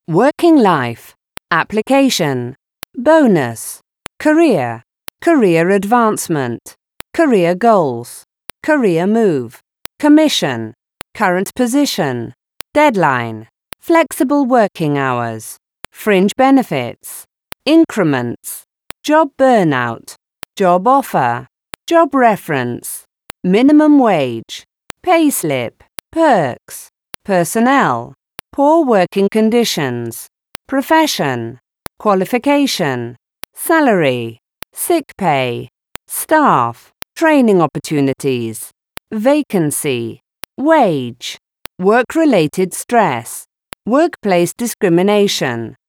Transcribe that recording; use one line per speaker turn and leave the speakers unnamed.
working life, application, bonus, career, career advancement, career goals, career move, commission, current position, deadline, flexible working hours, fringe benefits, increments, job burnout, job offer, job reference, minimum wage, payslip, perks, personnel, poor working conditions, profession, qualification, salary, sick pay, staff, training opportunities, vacancy, wage, work-related stress, workplace discrimination,